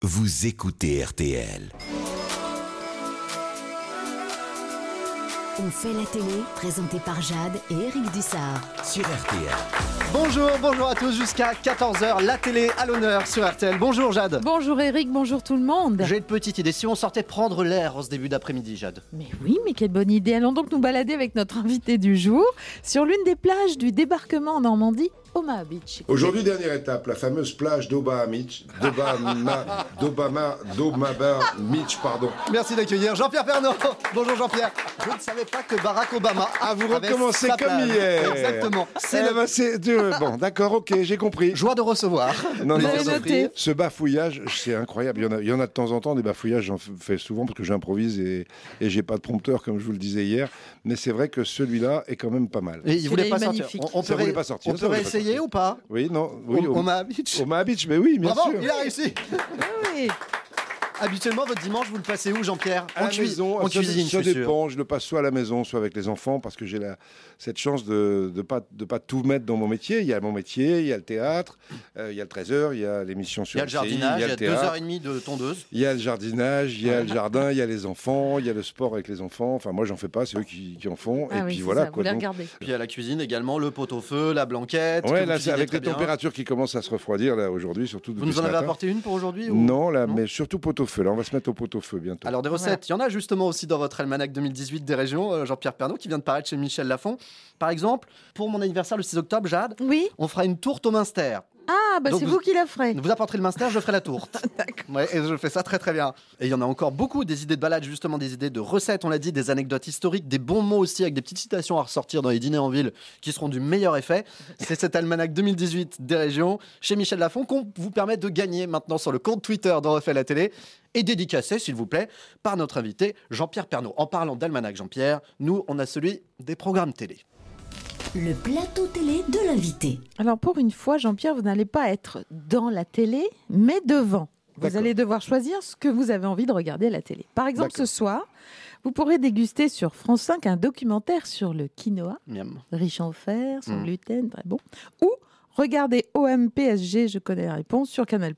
Vous écoutez RTL. On fait la télé, présenté par Jade et Eric Dussard. Sur RTL. Bonjour à tous, jusqu'à 14h, la télé à l'honneur sur RTL. Bonjour Jade. Bonjour Eric, bonjour tout le monde. J'ai une petite idée, si on sortait prendre l'air en ce début d'après-midi, Jade. Mais oui, mais quelle bonne idée. Allons donc nous balader avec notre invité du jour sur l'une des plages du débarquement en Normandie, Omaha Beach. Aujourd'hui, dernière étape, la fameuse plage d'Omaha Beach. Pardon. Merci d'accueillir Jean-Pierre Pernaut. Bonjour Jean-Pierre. Je ne savais pas que Barack Obama Vous avait recommencez sa comme plage. hier. Exactement. C'est Bon, d'accord, ok, j'ai compris. joie de recevoir. Non, Vous non, avez noté. ce bafouillage, c'est incroyable. Il y en a de temps en temps des bafouillages, j'en fais souvent parce que j'improvise et j'ai pas de prompteur, comme je vous le disais hier. Mais c'est vrai que celui-là est quand même pas mal. Et il voulait pas magnifique. sortir. On Ça voulait pas sortir, On ça peut voulait pas réessayer sortir. ou pas? Oui, non, oui. Omaha Beach. Omaha Beach, mais oui, bien Bravo, sûr. il a réussi. Oui. Habituellement, votre dimanche, vous le passez où, Jean-Pierre? À la maison, en cuisine, ça je suis sûr. dépend. Je le passe soit à la maison, soit avec les enfants, parce que j'ai cette chance de pas tout mettre dans mon métier. Il y a mon métier, il y a le théâtre, il y a le 13h, il y a l'émission Il sur y a le LCI, jardinage, il y a le théâtre, 2h30 de tondeuse. il y a le jardinage, il y a le jardin, il y a les enfants, il y a le sport avec les enfants. Enfin, moi, j'en fais pas, c'est eux qui en font. Ah et oui, puis c'est voilà, ça, vous quoi. les Donc, regardez. Puis à la cuisine également, le pot-au-feu, la blanquette. que ouais, vous là, c'est cuisinez avec très les bien. températures qui commencent à se refroidir, là, aujourd'hui, surtout Vous depuis nous en ce avez matin. apporté une pour aujourd'hui ou... Non, là, mais surtout pot-au-feu. Là, on va se mettre au pot-au-feu bientôt. Alors des recettes, il y en a justement aussi dans votre almanach 2018 des régions, Jean-Pierre Pernaut, qui vient de paraître chez Michel Lafon. Par exemple, pour mon anniversaire le 6 octobre, Jade, Oui. on fera une tourte au Munster. Ah, bah Donc c'est vous- vous qui la ferez. Vous apporterez le Munster, je ferai la tourte. D'accord. Ouais, et je fais ça très très bien. Et il y en a encore beaucoup, des idées de balade, justement, des idées de recettes, on l'a dit, des anecdotes historiques, des bons mots aussi, avec des petites citations à ressortir dans les dîners en ville qui seront du meilleur effet. C'est cet almanach 2018 des régions chez Michel Lafon qu'on vous permet de gagner maintenant sur le compte Twitter d'On refait la télé et dédicacé, s'il vous plaît, par notre invité Jean-Pierre Pernaut. En parlant d'almanach, Jean-Pierre, nous, on a celui des programmes télé. Le plateau télé de l'invité. Alors pour une fois, Jean-Pierre, vous n'allez pas être dans la télé, mais devant. Vous D'accord. allez devoir choisir ce que vous avez envie de regarder à la télé. Par exemple, D'accord. ce soir, vous pourrez déguster sur France 5 un documentaire sur le quinoa, Miam. riche en fer, sans gluten, très bon. Ou regarder OM PSG, je connais la réponse, sur Canal+.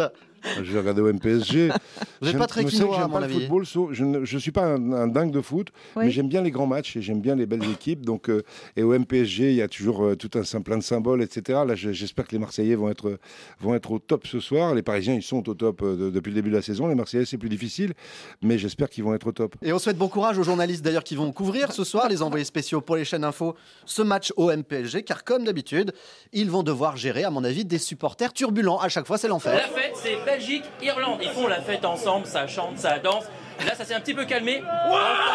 Je vais regarder au MPSG. Vous n'êtes pas très quinoa, à mon J'aime pas le avis. football, je ne suis pas un dingue de foot, Oui. mais j'aime bien les grands matchs et j'aime bien les belles équipes. Donc, et au MPSG, il y a toujours plein de symboles, etc. Là, j'espère que les Marseillais vont être au top ce soir. Les Parisiens, ils sont au top depuis le début de la saison. Les Marseillais, c'est plus difficile, mais j'espère qu'ils vont être au top. Et on souhaite bon courage aux journalistes d'ailleurs qui vont couvrir ce soir, les envoyés spéciaux pour les chaînes info, ce match OM-PSG, car comme d'habitude, ils vont devoir gérer, à mon avis, des supporters turbulents. À chaque fois, c'est l'enfer. La fête, c'est Belgique-Irlande. Ils font la fête ensemble, ça chante, ça danse. Là, ça s'est un petit peu calmé. On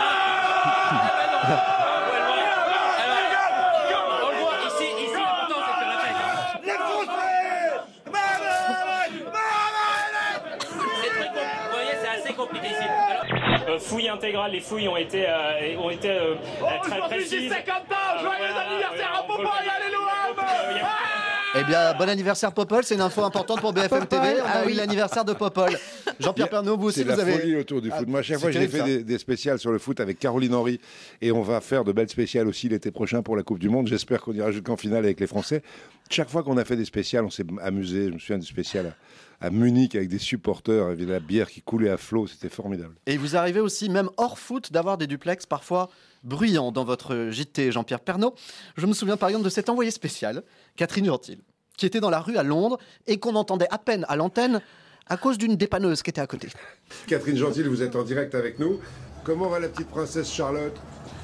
le voit ici, l'important, c'est de faire la fête. C'est très compliqué. Vous voyez, c'est assez compliqué ici. Alors, Fouille intégrale, les fouilles ont été très précises. 50 ans, joyeux anniversaire à Popol, alléluia. Eh bien, bon anniversaire Popol, c'est une info importante pour BFM TV. On a ah eu oui. l'anniversaire de Popol. Jean-Pierre Pernaut, vous aussi, C'est vous la avez... folie autour du foot. Moi, à chaque c'est fois, j'ai terrible, fait des spéciales sur le foot avec Caroline Henry et on va faire de belles spéciales aussi l'été prochain pour la Coupe du Monde. J'espère qu'on ira jusqu'en finale avec les Français. Chaque fois qu'on a fait des spéciales, on s'est amusé. Je me souviens du spécial à Munich avec des supporters, avec la bière qui coulait à flot. C'était formidable. Et vous arrivez aussi, même hors foot, d'avoir des duplex parfois bruyants dans votre JT, Jean-Pierre Pernaut. Je me souviens par exemple de cet envoyé spécial, Catherine Urtil, qui était dans la rue à Londres et qu'on entendait à peine à l'antenne à cause d'une dépanneuse qui était à côté. Catherine Gentil, vous êtes en direct avec nous. Comment va la petite princesse Charlotte?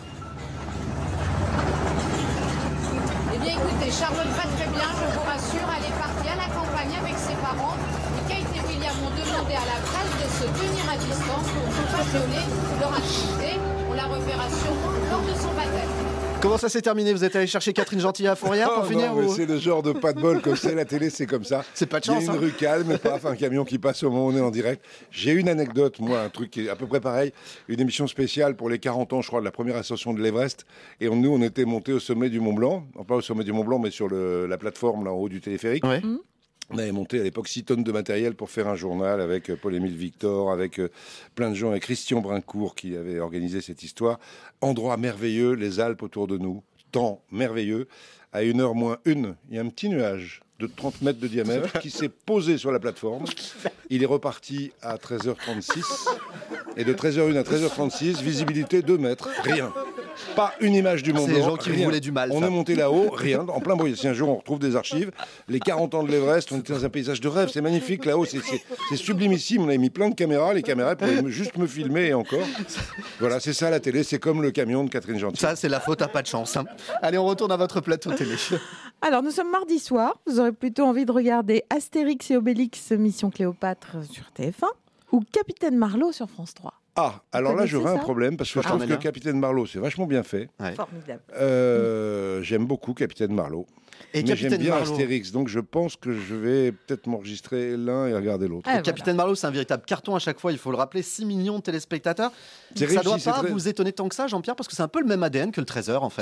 Eh bien écoutez, Charlotte va très bien, je vous rassure, elle est partie à la campagne avec ses parents. Et Kate et William ont demandé à la presse de se tenir à distance pour ne pas violer leur intimité. On la reverra sûrement lors de son baptême. Comment ça s'est terminé? Vous êtes allé chercher Catherine Gentil à Fourrière pour Oh finir non, mais ou... c'est le genre de pas de bol comme c'est la télé, c'est comme ça. C'est pas de Il y chance, a une hein. rue calme, paf, un camion qui passe au moment où on est en direct. J'ai une anecdote, moi, un truc qui est à peu près pareil. Une émission spéciale pour les 40 ans, je crois, de la première ascension de l'Everest. Et nous, on était montés au sommet du Mont Blanc. Non, pas au sommet du Mont Blanc, mais sur la plateforme, là, en haut du téléphérique. Ouais. On avait monté à l'époque 6 tonnes de matériel pour faire un journal avec Paul-Émile Victor, avec plein de gens, avec Christian Brincourt qui avait organisé cette histoire. Endroit merveilleux, les Alpes autour de nous, temps merveilleux. À 1h moins 1, il y a un petit nuage de 30 mètres de diamètre qui s'est posé sur la plateforme. Il est reparti à 13h36. Et de 13h01 à 13h36, visibilité 2 mètres. Rien. Pas une image du Mont C'est Blanc. les gens qui vous voulaient du mal. On ça. est monté là-haut, rien, en plein bruit. Si un jour on retrouve des archives, les 40 ans de l'Everest, on était dans un paysage de rêve. C'est magnifique là-haut, c'est sublimissime. On avait mis plein de caméras. Les caméras pouvaient juste me filmer et encore. Voilà, c'est ça la télé. C'est comme le camion de Catherine Gentil. Ça, c'est la faute à pas de chance. Hein. Allez, on retourne à votre plateau télé. Alors, nous sommes mardi soir. Vous aurez plutôt envie de regarder Astérix et Obélix, Mission Cléopâtre sur TF1 ou Capitaine Marlowe sur France 3. Ah, alors là, connaissez j'aurais un ça problème parce que je trouve que Capitaine Marlowe, c'est vachement bien fait. Ouais. Formidable. J'aime beaucoup Capitaine Marlowe. Et Mais j'aime Capitaine bien Marlowe. Astérix, donc je pense que je vais peut-être m'enregistrer l'un et regarder l'autre. Ah, Capitaine Marlowe, c'est un véritable carton à chaque fois, il faut le rappeler, 6 millions de téléspectateurs. C'est Ça réussi, doit c'est pas très- vous étonner tant que ça, Jean-Pierre, parce que c'est un peu le même ADN que le Trésor, en fait.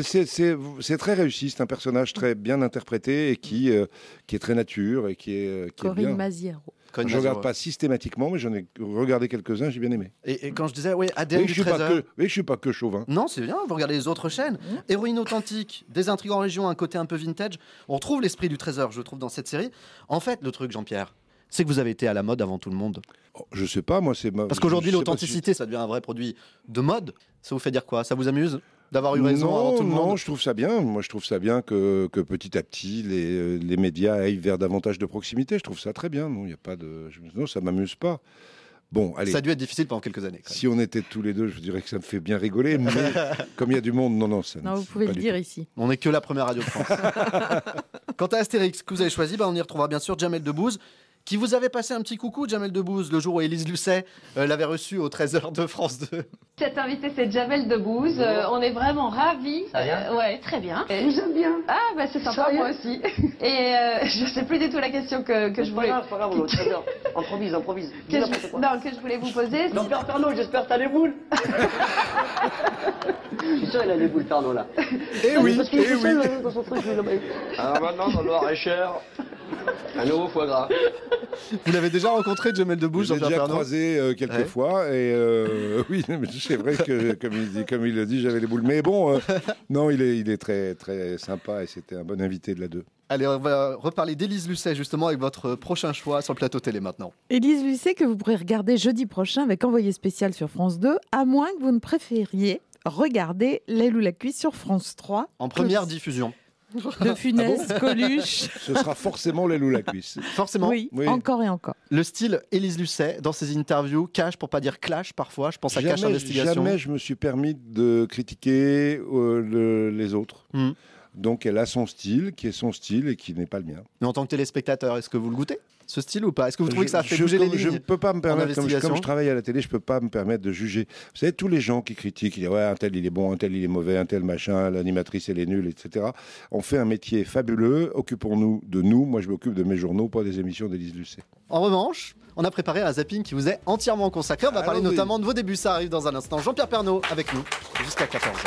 C'est très réussi, c'est un personnage très bien interprété et qui est très nature et qui est Corinne bien. Maziero. Corinne Je ne regarde Maziero. pas systématiquement, mais j'en ai regardé quelques-uns, j'ai bien aimé. Et quand je disais, oui, ADN Et du je Trésor. ne suis pas que chauvin. Non, c'est bien, vous regardez les autres chaînes. Héroïne authentique, des intrigues en région, un côté un peu vintage. On retrouve l'esprit du Trésor, je trouve, dans cette série. En fait, le truc, Jean-Pierre, c'est que vous avez été à la mode avant tout le monde. Oh, je sais pas, moi c'est Parce qu'aujourd'hui, je sais pas l'authenticité, ça devient un vrai produit de mode. Ça vous fait dire quoi? Ça vous amuse d'avoir eu si- raison avant tout le non, monde? je trouve ça bien. Moi, je trouve ça bien que petit à petit, les médias aillent vers davantage de proximité. Je trouve ça très bien. Non, il y a pas de. Non, ça m'amuse pas. Bon, allez. Ça a dû être difficile pendant quelques années. quand même. Si on était tous les deux, je dirais que ça me fait bien rigoler. Mais comme il y a du monde, non, ça. Non, vous pouvez pas le du dire tout. ici. On n'est que la première radio de France. Quant à Astérix, que vous avez choisi, on y retrouvera bien sûr Jamel Debbouze, qui vous avait passé un petit coucou, Jamel Debbouze, le jour où Élise Lucet l'avait reçu au 13h de France 2. Cet invité, c'est Jamel Debbouze. On est vraiment ravis. Ça va ouais, très bien. J'aime bien. Ah, bah c'est sympa, Sérieux moi aussi. Et je sais plus du tout la question que je voulais. C'est pas grave, on est très bien. Improvise. Dis n'importe quoi. Non, que je voulais vous poser. Non, Père Pernod, j'espère que t'as les boules. Je suis sûr, il a les boules, Pernod, là. Eh oui, Parce qu'il est eh tout seul, oui. dans son truc, lui, là-bas. Alors maintenant, dans le Loir-et-Cher, un nouveau foie gras. Vous l'avez déjà rencontré, Jamel Debbouze, Je l'ai Jean-Pierre déjà Pernaut? croisé quelques Ouais. fois et oui, mais c'est vrai que comme il le dit, j'avais les boules. Mais bon, non, il est très très sympa et c'était un bon invité de la 2. Allez, on va reparler d'Élise Lucet justement avec votre prochain choix sur le plateau télé maintenant. Élise Lucet, que vous pourrez regarder jeudi prochain avec Envoyé spécial sur France 2, à moins que vous ne préfériez regarder L'aile ou la cuisse sur France 3. En première diffusion. De Funès, Coluche. Ce sera forcément l'aile ou la cuisse. Forcément. Oui, Oui. encore et encore. Le style Élise Lucet dans ses interviews, cash pour pas dire clash parfois. Je pense à Cash Investigation. Jamais je me suis permis de critiquer les autres. Hmm. Donc elle a son style, qui est son style et qui n'est pas le mien. Mais en tant que téléspectateur, est-ce que vous le goûtez, ce style ou pas? Est-ce que vous trouvez que ça a fait bouger les Je ne lignes? peux pas me permettre, comme investigation. je travaille à la télé, je ne peux pas me permettre de juger. Vous savez, tous les gens qui critiquent, ils disent ouais, un tel il est bon, un tel il est mauvais, un tel machin, l'animatrice elle est nulle, etc. On fait un métier fabuleux, occupons-nous de nous. Moi je m'occupe de mes journaux, pas des émissions d'Élise Lucet. En revanche, on a préparé un zapping qui vous est entièrement consacré. On va parler Allons-y. notamment de vos débuts. Ça arrive dans un instant. Jean-Pierre Pernaut avec nous jusqu'à 14h.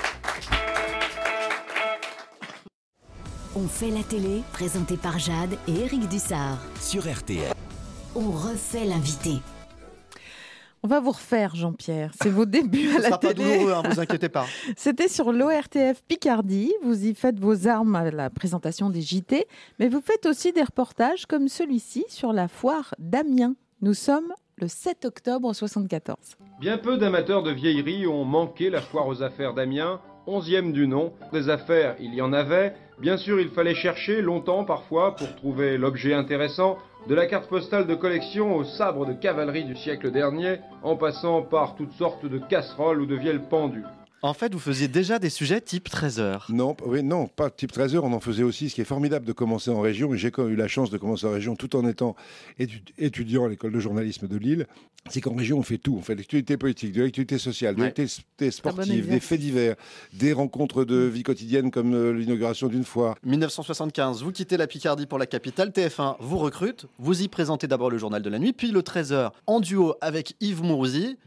On fait la télé, présenté par Jade et Éric Dussard. Sur RTL. On refait l'invité. On va vous refaire, Jean-Pierre. C'est vos débuts à Ce la sera pas télé. douloureux, hein, vous inquiétez pas. C'était sur l'ORTF Picardie. Vous y faites vos armes à la présentation des JT, mais vous faites aussi des reportages comme celui-ci sur la foire d'Amiens. Nous sommes le 7 octobre 74. Bien peu d'amateurs de vieillerie ont manqué la foire aux affaires d'Amiens, 11e du nom. Des affaires, il y en avait. Bien sûr, il fallait chercher longtemps parfois pour trouver l'objet intéressant, de la carte postale de collection au sabre de cavalerie du siècle dernier, en passant par toutes sortes de casseroles ou de vieilles pendules. En fait, vous faisiez déjà des sujets type 13h. Non, pas type 13h, on en faisait aussi. Ce qui est formidable de commencer en région, et j'ai quand même eu la chance de commencer en région tout en étant étudiant à l'école de journalisme de Lille, c'est qu'en région on fait tout. On fait de l'actualité politique, de l'actualité sociale, de l'actualité sportive, des faits divers, des rencontres de vie quotidienne comme l'inauguration d'une foire. 1975, vous quittez la Picardie pour la capitale. TF1 vous recrute. Vous y présentez d'abord le journal de la nuit, puis le 13h en duo avec Yves Mourouzi. Oui.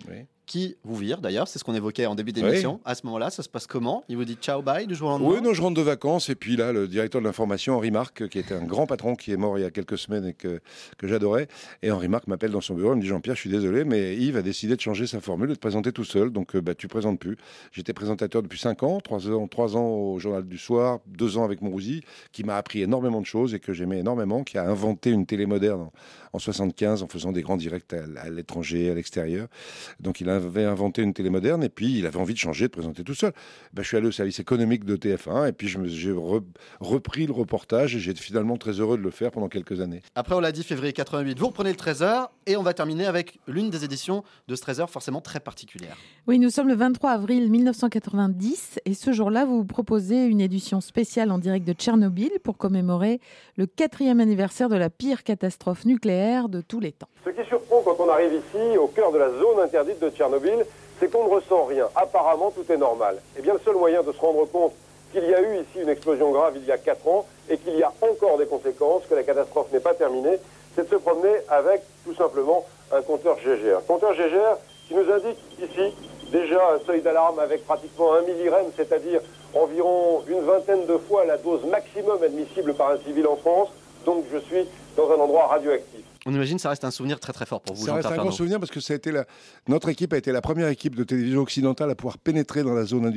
qui vous vire d'ailleurs, c'est ce qu'on évoquait en début d'émission. Oui. À ce moment-là, ça se passe comment? Il vous dit ciao, bye du jour au lendemain? Oui, non, je rentre de vacances et puis là, le directeur de l'information, Henri Marc, qui était un grand patron, qui est mort il y a quelques semaines et que j'adorais. Et Henri Marc m'appelle dans son bureau, il me dit Jean-Pierre, je suis désolé, mais Yves a décidé de changer sa formule et de présenter tout seul. Donc, tu présentes plus. J'étais présentateur depuis 5 ans, 3 ans au Journal du Soir, 2 ans avec Mourouzi, qui m'a appris énormément de choses et que j'aimais énormément, qui a inventé une télé moderne en 75 en faisant des grands directs à l'étranger, à l'extérieur. Donc, il avait inventé une télé moderne et puis il avait envie de changer, de présenter tout seul. Je suis allé au service économique de TF1 et puis j'ai repris le reportage et j'ai été finalement très heureux de le faire pendant quelques années. Après, on l'a dit, février 88, vous reprenez le 13h et on va terminer avec l'une des éditions de ce 13h forcément très particulière. Oui, nous sommes le 23 avril 1990 et ce jour-là, vous proposez une édition spéciale en direct de Tchernobyl pour commémorer le 4e anniversaire de la pire catastrophe nucléaire de tous les temps. Ce qui surprend quand on arrive ici, au cœur de la zone interdite de Tchernobyl, c'est qu'on ne ressent rien. Apparemment, tout est normal. Eh bien, le seul moyen de se rendre compte qu'il y a eu ici une explosion grave il y a 4 ans et qu'il y a encore des conséquences, que la catastrophe n'est pas terminée, c'est de se promener avec, tout simplement, un compteur Gégère. Compteur Gégère qui nous indique ici déjà un seuil d'alarme avec pratiquement 1 millirem, c'est-à-dire environ une vingtaine de fois la dose maximum admissible par un civil en France. Donc, je suis dans un endroit radioactif. On imagine que ça reste un souvenir très très fort pour vous, Ça reste un grand souvenir parce que ça a été notre équipe a été la première équipe de télévision occidentale à pouvoir pénétrer dans la zone,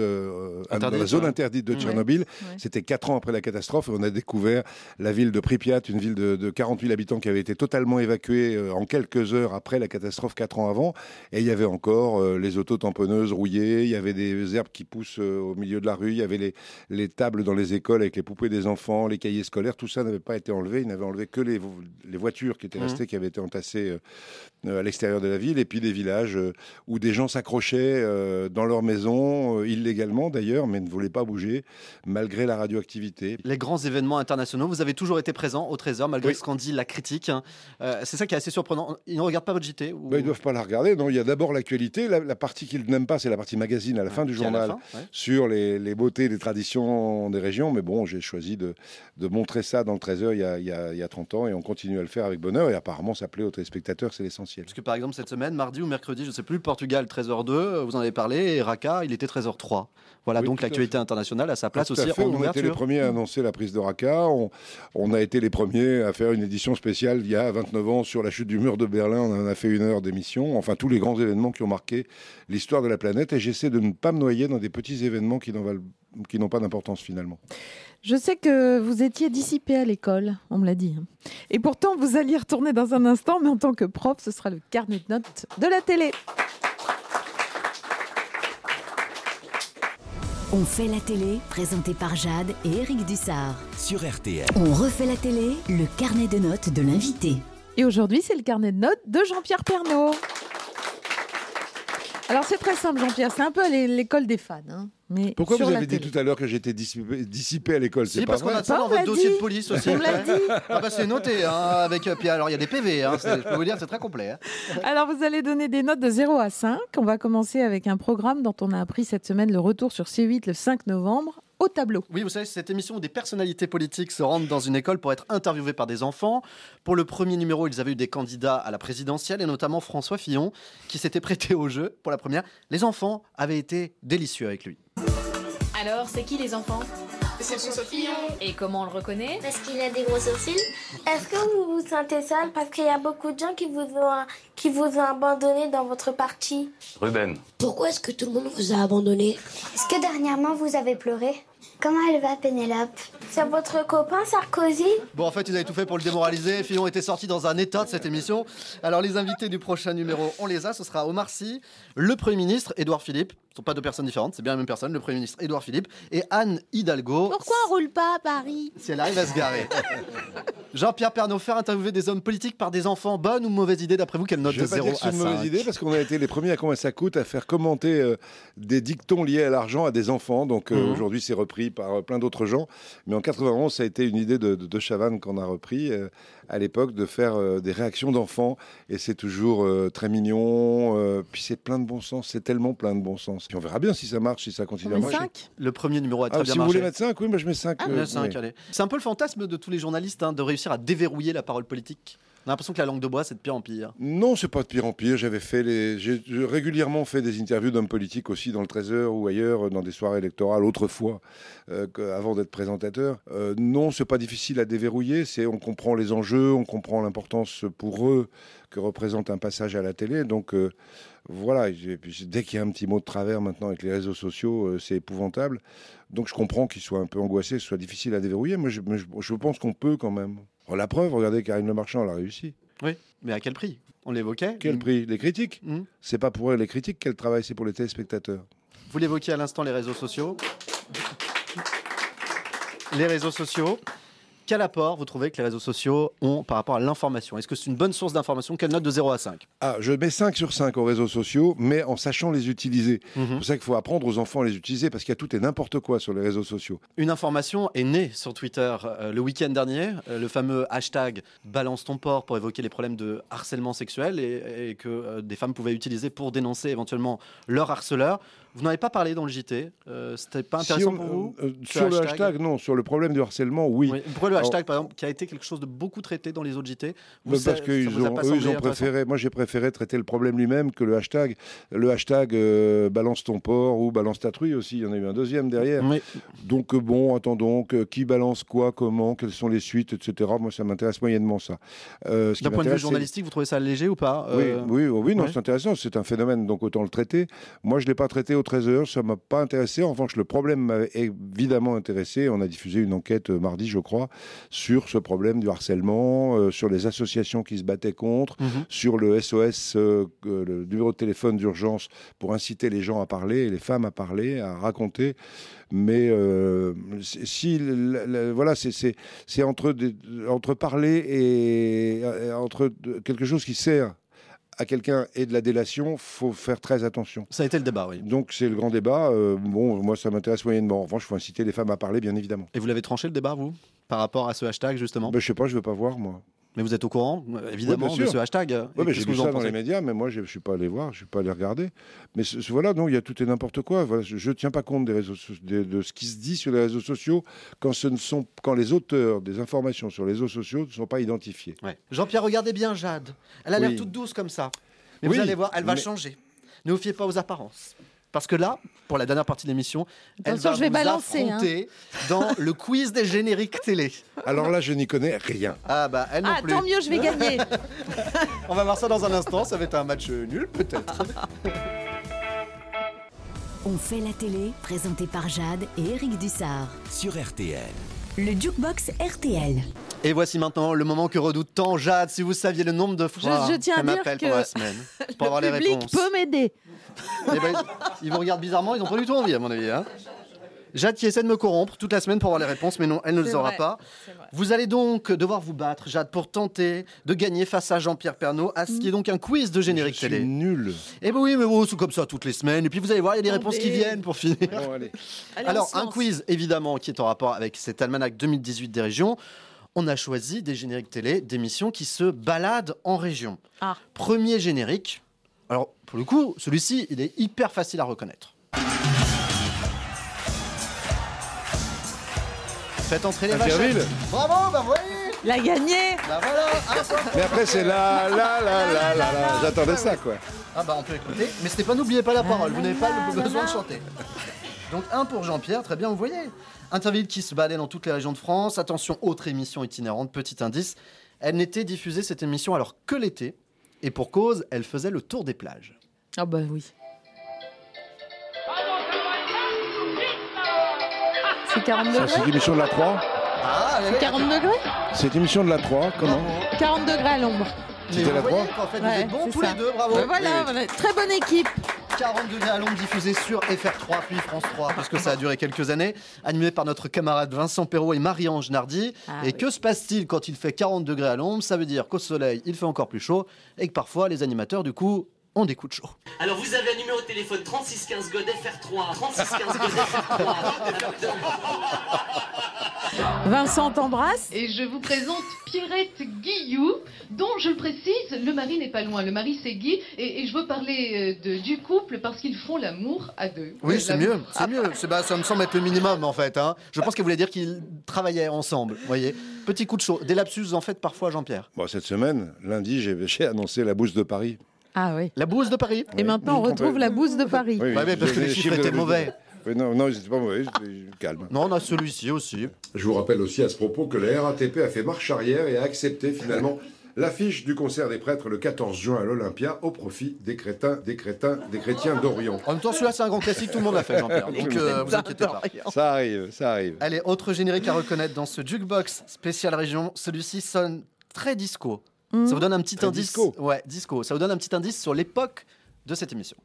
interdite de Tchernobyl. Ouais. C'était 4 ans après la catastrophe et on a découvert la ville de Pripyat, une ville de 40 000 habitants qui avait été totalement évacuée en quelques heures après la catastrophe 4 ans avant. Et il y avait encore les autotamponneuses rouillées, il y avait des herbes qui poussent au milieu de la rue, il y avait les tables dans les écoles avec les poupées des enfants, les cahiers scolaires, tout ça n'avait pas été enlevé. Ils n'avaient enlevé que les voitures qui étaient restées, qui avaient été entassées à l'extérieur de la ville, et puis des villages où des gens s'accrochaient dans leur maison, illégalement d'ailleurs, mais ne voulaient pas bouger, malgré la radioactivité. Les grands événements internationaux, vous avez toujours été présent au Trésor, malgré ce qu'en dit la critique. C'est ça qui est assez surprenant. Ils ne regardent pas votre JT ou... Ils ne doivent pas la regarder. Non, il y a d'abord l'actualité. La partie qu'ils n'aiment pas, c'est la partie magazine à la fin du journal, sur les beautés, les traditions des régions. Mais bon, j'ai choisi de montrer ça dans le Trésor il y a 30 ans, et on continue à le faire avec bonheur. Et apparemment, ça plaît aux téléspectateurs, c'est l'essentiel. Parce que par exemple, cette semaine, mardi ou mercredi, je ne sais plus, Portugal, Trésor 2, vous en avez parlé, et Raqqa, il était Trésor 3. Voilà, oui, donc l'actualité internationale a sa place aussi en ouverture. On a été les premiers à annoncer la prise de Raqqa. On a été les premiers à faire une édition spéciale il y a 29 ans sur la chute du mur de Berlin. On en a fait 1 heure d'émission. Enfin, tous les grands événements qui ont marqué l'histoire de la planète. Et j'essaie de ne pas me noyer dans des petits événements qui n'ont pas d'importance finalement. Je sais que vous étiez dissipé à l'école, on me l'a dit. Et pourtant, vous alliez retourner dans un instant, mais en tant que prof, ce sera le carnet de notes de la télé. On fait la télé, présenté par Jade et Éric Dussard. Sur RTL. On refait la télé, le carnet de notes de l'invité. Et aujourd'hui, c'est le carnet de notes de Jean-Pierre Pernaut. Alors c'est très simple, Jean-Pierre, c'est un peu l'école des fans. Hein. Mais pourquoi vous avez dit tout à l'heure que j'étais dissipé à l'école? C'est pas vrai. Parce qu'on a ça dans votre dossier de police aussi. On l'a dit. Ah bah c'est noté. Hein, avec, puis alors il y a des PV. Hein, je peux vous dire, c'est très complet. Hein. Alors vous allez donner des notes de 0 à 5. On va commencer avec un programme dont on a appris cette semaine le retour sur C8 le 5 novembre. Au tableau. Oui, vous savez, c'est cette émission où des personnalités politiques se rendent dans une école pour être interviewées par des enfants. Pour le premier numéro, ils avaient eu des candidats à la présidentielle et notamment François Fillon qui s'était prêté au jeu pour la première. Les enfants avaient été délicieux avec lui. Alors, c'est qui les enfants? C'est François Fillon. Et comment on le reconnaît? Parce qu'il a des gros sourcils. Est-ce que vous vous sentez seul parce qu'il y a beaucoup de gens qui vous ont abandonné dans votre parti? Ruben. Pourquoi est-ce que tout le monde vous a abandonné? Est-ce que dernièrement vous avez pleuré? Comment elle va, Pénélope? C'est votre copain Sarkozy? Bon, en fait, ils avaient tout fait pour le démoraliser. Fillon était sorti dans un état de cette émission. Alors, les invités du prochain numéro, on les a. Ce sera Omar Sy, le Premier ministre, Édouard Philippe. Ce ne sont pas deux personnes différentes, c'est bien la même personne, le Premier ministre Édouard Philippe, et Anne Hidalgo. Pourquoi on roule pas à Paris? Si elle arrive à se garer. Jean-Pierre Pernaut, faire interviewer des hommes politiques par des enfants, bonne ou mauvaise idée d'après vous? Quelle note de 0 à 5? C'est une mauvaise idée parce qu'on a été les premiers à Combien ça coûte à faire commenter des dictons liés à l'argent à des enfants. Donc aujourd'hui, c'est repris par plein d'autres gens. Mais en 91, ça a été une idée de Chavannes qu'on a repris à l'époque, de faire des réactions d'enfants. Et c'est toujours très mignon. Puis c'est plein de bon sens. C'est tellement plein de bon sens. Puis on verra bien si ça marche, si ça continue à marcher. 5 Le premier numéro a très bien si marché. vous voulez mettre 5, oui, moi je mets 5. 5 allez. C'est un peu le fantasme de tous les journalistes de réussir à déverrouiller la parole politique. On a l'impression que la langue de bois, c'est de pire en pire. Non, c'est pas de pire en pire. J'ai régulièrement fait des interviews d'hommes politiques aussi dans le 13h ou ailleurs, dans des soirées électorales autrefois, avant d'être présentateur. Non, c'est pas difficile à déverrouiller. On comprend les enjeux, on comprend l'importance pour eux que représente un passage à la télé. Donc voilà, et puis, dès qu'il y a un petit mot de travers maintenant avec les réseaux sociaux, c'est épouvantable. Donc je comprends qu'ils soient un peu angoissés, que ce soit difficile à déverrouiller. Moi, je pense qu'on peut quand même. La preuve, regardez, Karine Le Marchand, elle a réussi. Oui, mais à quel prix? On l'évoquait. Quel prix? Les critiques. C'est pas pour elle les critiques qu'elle travaille, c'est pour les téléspectateurs. Vous l'évoquiez à l'instant, les réseaux sociaux. Les réseaux sociaux. Quel apport vous trouvez que les réseaux sociaux ont par rapport à l'information? Est-ce que c'est une bonne source d'information? Quelle note de 0 à 5? Je mets 5 sur 5 aux réseaux sociaux, mais en sachant les utiliser. C'est pour ça qu'il faut apprendre aux enfants à les utiliser, parce qu'il y a tout et n'importe quoi sur les réseaux sociaux. Une information est née sur Twitter le week-end dernier, le fameux hashtag « Balance ton porc » pour évoquer les problèmes de harcèlement sexuel et que des femmes pouvaient utiliser pour dénoncer éventuellement leur harceleur. Vous n'en avez pas parlé dans le JT, c'était pas intéressant pour vous? Sur le hashtag, non. Sur le problème du harcèlement, oui. Pourquoi le hashtag, par exemple, qui a été quelque chose de beaucoup traité dans les autres JT? Parce qu'ils ont préféré. Moi, j'ai préféré traiter le problème lui-même que le hashtag. Le hashtag balance ton porc ou balance ta truie aussi. Il y en a eu un deuxième derrière. Oui. Donc bon, attendons. Qui balance quoi, comment, quelles sont les suites, etc. Moi, ça m'intéresse moyennement ça. D'un point de vue journalistique, vous trouvez ça léger ou pas? Oui, non, c'est intéressant. C'est un phénomène, donc autant le traiter. Moi, je l'ai pas traité au 13h, ça m'a pas intéressé. En revanche, le problème m'a évidemment intéressé. On a diffusé une enquête mardi, je crois, sur ce problème du harcèlement, sur les associations qui se battaient contre, sur le SOS, le numéro de téléphone d'urgence pour inciter les gens à parler, et les femmes à parler, à raconter. Mais voilà, c'est entre parler et entre quelque chose qui sert à quelqu'un et de la délation, faut faire très attention. Ça a été le débat, oui. Donc c'est le grand débat. Moi, ça m'intéresse moyennement. En revanche, il faut inciter les femmes à parler, bien évidemment. Et vous l'avez tranché le débat, vous, par rapport à ce hashtag, justement? Je sais pas, je veux pas voir, moi. Mais vous êtes au courant, évidemment, de ce hashtag? Oui, j'ai vu ça dans les médias, mais moi, je ne suis pas allé voir, je ne suis pas allé regarder. Mais voilà, non, il y a tout et n'importe quoi. Voilà, je ne tiens pas compte de ce qui se dit sur les réseaux sociaux quand les auteurs des informations sur les réseaux sociaux ne sont pas identifiés. Ouais. Jean-Pierre, regardez bien Jade. Elle a l'air toute douce comme ça. Mais vous allez voir, elle va changer. Ne vous fiez pas aux apparences. Parce que là, pour la dernière partie de l'émission, elle va vous affronter dans le quiz des génériques télé. Alors là, je n'y connais rien. Elle non plus. Tant mieux, je vais gagner. On va voir ça dans un instant. Ça va être un match nul, peut-être. On fait la télé, présenté par Jade et Eric Dussard. Sur RTL. Le Jukebox RTL. Et voici maintenant le moment que redoute tant Jade. Si vous saviez le nombre de fois qu'elle m'appelle pendant la semaine pour avoir les réponses. Le public peut m'aider. Ils vous regardent bizarrement, ils n'ont pas du tout envie, à mon avis. Jade qui essaie de me corrompre toute la semaine pour avoir les réponses, mais non, elle ne les aura pas. Vous allez donc devoir vous battre, Jade, pour tenter de gagner face à Jean-Pierre Pernaut, à ce qui est donc un quiz de générique télé. Je suis nul. Eh ben oui, mais c'est comme ça toutes les semaines. Et puis vous allez voir, il y a des réponses qui viennent pour finir. Bon, allez. Alors, un quiz, évidemment, qui est en rapport avec cet almanach 2018 des régions. On a choisi des génériques télé, d'émissions qui se baladent en région. Premier générique. Alors, pour le coup, celui-ci, il est hyper facile à reconnaître. Faites entrer les vaches. Bravo, voyez. Il a gagné. Voilà. Mais après, c'est la. J'attendais ça, quoi. On peut écouter. Mais c'était pas, n'oubliez pas la parole. Vous n'avez pas besoin de chanter. Donc, 1 pour Jean-Pierre. Très bien, vous voyez. Interville qui se baladait dans toutes les régions de France. Attention, autre émission itinérante. Petit indice. Elle n'était diffusée, cette émission, alors que l'été. Et pour cause, elle faisait le tour des plages. Ah bah oui. C'est 40 degrés. C'est l'émission de la 3. C'est 40 degrés. C'est l'émission de la 3, comment? 40 degrés à l'ombre. C'était la 3. En fait, vous êtes bons tous les deux, bravo. Voilà, très bonne équipe. 40 degrés à l'ombre diffusé sur FR3 puis France 3 puisque ça a duré quelques années, animé par notre camarade Vincent Perrault et Marie-Ange Nardi. Que se passe-t-il quand il fait 40 degrés à l'ombre? Ça veut dire qu'au soleil il fait encore plus chaud et que parfois les animateurs du coup ont des coups de chaud. Alors vous avez un numéro de téléphone 3615 God FR3 3615 God FR3 Vincent t'embrasse. Et je vous présente Pierrette Guillou, dont, je le précise, le mari n'est pas loin. Le mari, c'est Guy. Et je veux parler du couple parce qu'ils font l'amour à deux. Oui, c'est mieux. Ça me semble être le minimum, en fait. Hein. Je pense qu'elle voulait dire qu'ils travaillaient ensemble, voyez. Petit coup de chaud. Des lapsus, en fait, parfois, Jean-Pierre. Bon, cette semaine, lundi, j'ai annoncé la bourse de Paris. Ah oui. La bourse de Paris. Et maintenant, on retrouve la bourse de Paris. Oui, mais parce que les chiffres étaient mauvais. Oui, non, c'était pas mauvais, j'étais calme. Non, on a celui-ci aussi. Je vous rappelle aussi à ce propos que la RATP a fait marche arrière et a accepté finalement l'affiche du concert des prêtres le 14 juin à l'Olympia au profit des chrétiens d'Orient. En même temps, celui-là, c'est un grand classique, tout le monde l'a fait, Jean-Pierre. Donc, vous inquiétez pas. Ça arrive. Allez, autre générique à reconnaître dans ce jukebox spécial région. Celui-ci sonne très disco. Ça vous donne un petit indice. Disco. Ouais, disco. Ça vous donne un petit indice sur l'époque de cette émission.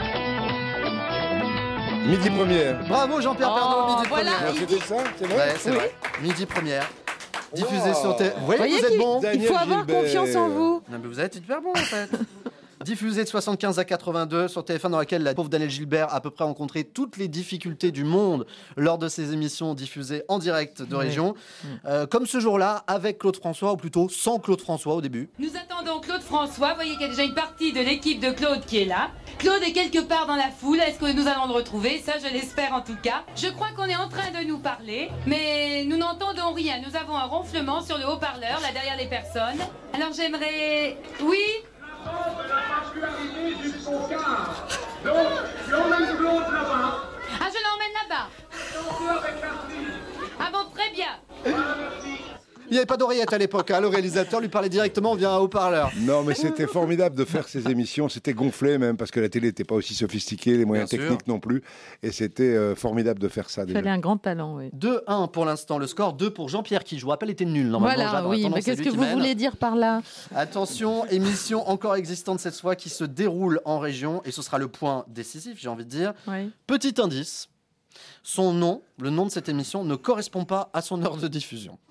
Midi première. Bravo Jean-Pierre Pernaut, midi voilà. première. C'était ça, c'est vrai. Ouais, c'est vrai. Midi première. Diffusé sur T. Vous voyez, vous êtes bon. Il faut avoir confiance en vous. Non, mais vous êtes hyper bon en fait. Diffusée de 75 à 82 sur TF1, dans laquelle la pauvre Danielle Gilbert a à peu près rencontré toutes les difficultés du monde lors de ses émissions diffusées en direct de région. Comme ce jour-là, avec Claude François, ou plutôt sans Claude François au début. Nous attendons Claude François. Vous voyez qu'il y a déjà une partie de l'équipe de Claude qui est là. Claude est quelque part dans la foule. Est-ce que nous allons le retrouver? Ça, je l'espère en tout cas. Je crois qu'on est en train de nous parler, mais nous n'entendons rien. Nous avons un ronflement sur le haut-parleur, là derrière les personnes. Alors j'aimerais... Oui? Je suis arrivé jusqu'au quart. Donc, je l'emmène Claude là-bas. Ah, je l'emmène là-bas. Ah bon, très bien. Il n'y avait pas d'oreillette à l'époque, hein. Le réalisateur lui parlait directement via un haut-parleur. Non, mais c'était formidable de faire ces émissions. C'était gonflé même, parce que la télé n'était pas aussi sophistiquée, les moyens techniques non plus. Et c'était formidable de faire ça. Il fallait un grand talent, oui. 2-1 pour l'instant, le score. 2 pour Jean-Pierre, qui, je vous rappelle, était nul normalement. Voilà, oui, mais qu'est-ce que vous voulez dire par là? Attention, émission encore existante cette fois, qui se déroule en région. Et ce sera le point décisif, j'ai envie de dire. Oui. Petit indice, son nom, le nom de cette émission, ne correspond pas à son heure de diffusion.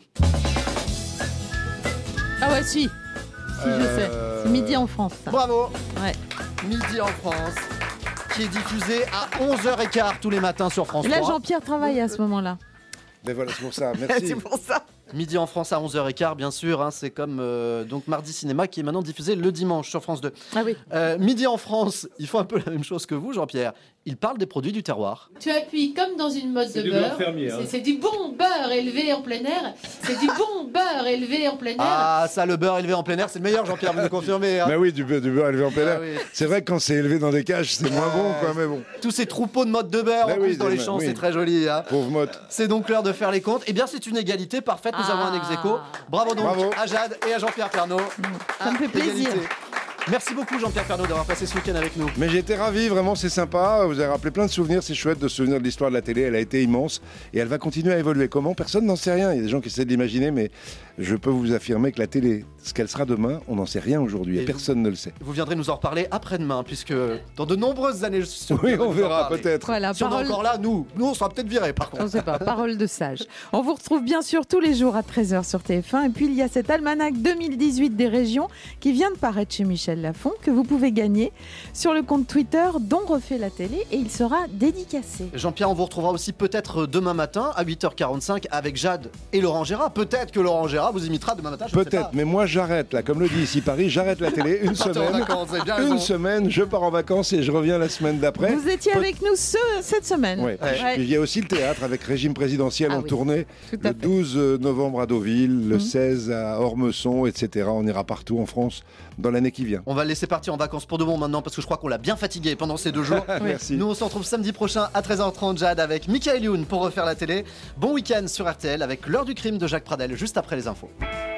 Ah ouais, si, je sais. C'est Midi en France. Ça. Bravo. Ouais. Midi en France, qui est diffusé à 11h15 tous les matins sur France 3. Et là, Jean-Pierre travaille à ce moment-là. Mais voilà, c'est pour ça. Merci. C'est pour ça. Midi en France à 11h15, bien sûr. Hein, c'est comme donc Mardi Cinéma, qui est maintenant diffusé le dimanche sur France 2. Ah oui. Midi en France, ils font un peu la même chose que vous, Jean-Pierre. Ils parlent des produits du terroir. Tu appuies comme dans une mode de du beurre. beurre fermier, hein. C'est du bon beurre élevé en plein air. C'est du bon beurre élevé en plein air. Ah, ça, le beurre élevé en plein air, c'est le meilleur, Jean-Pierre, vous nous confirmez. Hein. Mais oui, du beurre élevé en plein air. Ah oui. C'est vrai que quand c'est élevé dans des cages, c'est moins bon, quoi, mais bon. Tous ces troupeaux de mottes de beurre, en plus, dans les champs, c'est très joli. Hein. Pauvre motte. C'est donc l'heure de faire les comptes. Eh bien, c'est une égalité parfaite. Nous avons un ex-aequo. Bravo donc à Jade et à Jean-Pierre Pernaut. Ça me fait plaisir. Merci beaucoup Jean-Pierre Pernaut d'avoir passé ce week-end avec nous. Mais j'étais ravi, vraiment c'est sympa, vous avez rappelé plein de souvenirs, c'est chouette de se souvenir de l'histoire de la télé, elle a été immense et elle va continuer à évoluer. Comment? Personne n'en sait rien, il y a des gens qui essaient de l'imaginer, mais je peux vous affirmer que la télé, ce qu'elle sera demain, on n'en sait rien aujourd'hui et personne ne le sait. Vous viendrez nous en reparler après-demain, puisque dans de nombreuses années, je suis sûr oui, on verra peut-être. Voilà, si on est encore là, nous on sera peut-être virés par contre. On ne sait pas, parole de sage. On vous retrouve bien sûr tous les jours à 13h sur TF1 et puis il y a cet almanach 2018 des régions qui vient de paraître chez Michel Lafon que vous pouvez gagner sur le compte Twitter dont refait la télé et il sera dédicacé. Jean-Pierre, on vous retrouvera aussi peut-être demain matin à 8h45 avec Jade et Laurent Gérard. Peut-être que Laurent Gérard vous imitera demain matin. Peut-être, mais moi j'arrête là, comme le dit ici Paris, j'arrête la télé une semaine. Une semaine, je pars en vacances et je reviens la semaine d'après. Vous étiez avec nous cette semaine. Ouais. Il y a aussi le théâtre avec régime présidentiel en tournée. Le 12 novembre à Deauville, le 16 à Ormesson, etc. On ira partout en France dans l'année qui vient. On va le laisser partir en vacances pour de bon maintenant parce que je crois qu'on l'a bien fatigué pendant ces 2 jours. Merci. Nous on se retrouve samedi prochain à 13h30 Jade avec Michael Youn pour refaire la télé. Bon week-end sur RTL avec l'heure du crime de Jacques Pradel juste après les infos.